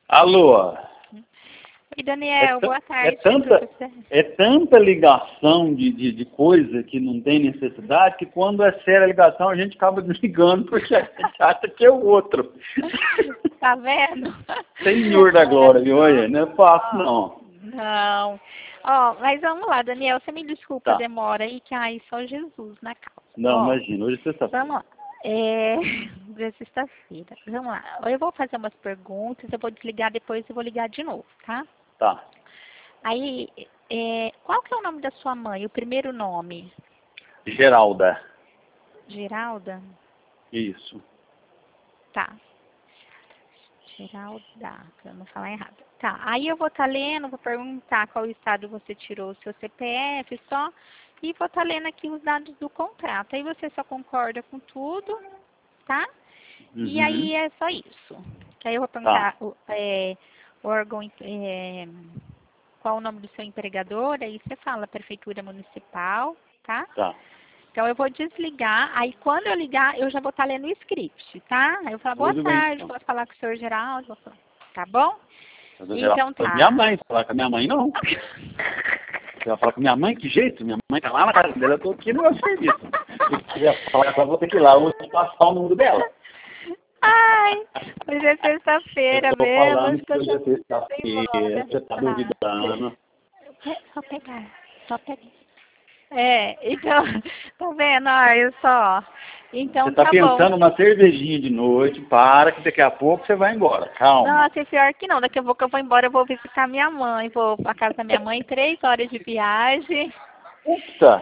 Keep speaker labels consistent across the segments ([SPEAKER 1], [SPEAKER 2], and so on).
[SPEAKER 1] Alô?
[SPEAKER 2] Oi, Daniel, boa tarde.
[SPEAKER 1] É tanta ligação de coisa que não tem necessidade, que quando é séria a ligação a gente acaba desligando porque a gente acha que é o outro.
[SPEAKER 2] Tá vendo?
[SPEAKER 1] Senhor da glória, viu? Olha, não é fácil não.
[SPEAKER 2] Não. Ó, mas vamos lá, Daniel, você me desculpa a
[SPEAKER 1] Tá.
[SPEAKER 2] demora aí, que aí só Jesus na causa.
[SPEAKER 1] Não,
[SPEAKER 2] Ó,
[SPEAKER 1] imagina, hoje é sexta-feira.
[SPEAKER 2] vamos lá. Hoje é sexta-feira. Vamos lá. Eu vou fazer umas perguntas, eu vou desligar depois e vou ligar de novo, tá?
[SPEAKER 1] Tá.
[SPEAKER 2] Aí, qual que é o nome da sua mãe, o primeiro nome?
[SPEAKER 1] Geralda.
[SPEAKER 2] Geralda?
[SPEAKER 1] Isso.
[SPEAKER 2] Tá. Geralda, pra eu não falar errado. Tá, aí eu vou estar lendo, vou perguntar qual estado você tirou o seu CPF só, e vou estar lendo aqui os dados do contrato. Aí você só concorda com tudo, tá? E aí é só isso. Que aí eu vou perguntar o órgão, qual o nome do seu empregador, aí você fala Prefeitura Municipal, tá?
[SPEAKER 1] Tá.
[SPEAKER 2] Então eu vou desligar, aí quando eu ligar, eu já vou estar lendo o script, tá? Aí eu falo, boa
[SPEAKER 1] Tudo bem,
[SPEAKER 2] tarde,
[SPEAKER 1] então.
[SPEAKER 2] posso falar com o senhor Geraldo? Vou falar, tá bom?
[SPEAKER 1] Então
[SPEAKER 2] Tá.
[SPEAKER 1] Minha mãe, falar com a minha mãe não. Você vai falar com minha mãe? Que jeito? Minha mãe tá lá na casa dela, eu tô aqui no meu serviço. Se quiser falar com ela, vou ter que ir lá, eu vou passar o número dela.
[SPEAKER 2] Ai, hoje é sexta-feira
[SPEAKER 1] Eu tô
[SPEAKER 2] mesmo.
[SPEAKER 1] falando
[SPEAKER 2] Acho
[SPEAKER 1] que hoje é sexta-feira, você tá
[SPEAKER 2] Ah,
[SPEAKER 1] duvidando.
[SPEAKER 2] só pegar, só pegar. Então, tá vendo? Olha só. Então
[SPEAKER 1] Você tá
[SPEAKER 2] tá bom.
[SPEAKER 1] pensando na cervejinha de noite, para que daqui a pouco você vai embora. Calma.
[SPEAKER 2] Nossa, é pior que não. Daqui a pouco eu vou embora, eu vou visitar minha mãe. Vou pra casa da minha mãe, 3 horas de viagem.
[SPEAKER 1] Puta.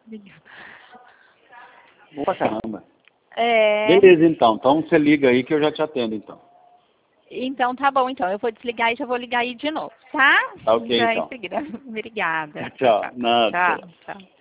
[SPEAKER 1] Boa pra caramba.
[SPEAKER 2] É.
[SPEAKER 1] Beleza, então. Então você liga aí que eu já te atendo, então.
[SPEAKER 2] Então tá bom, então. Eu vou desligar e já vou ligar aí de novo, tá?
[SPEAKER 1] Tá ok,
[SPEAKER 2] Já
[SPEAKER 1] então.
[SPEAKER 2] em seguida. Obrigada.
[SPEAKER 1] Tchau. Nada.
[SPEAKER 2] Tchau, tchau.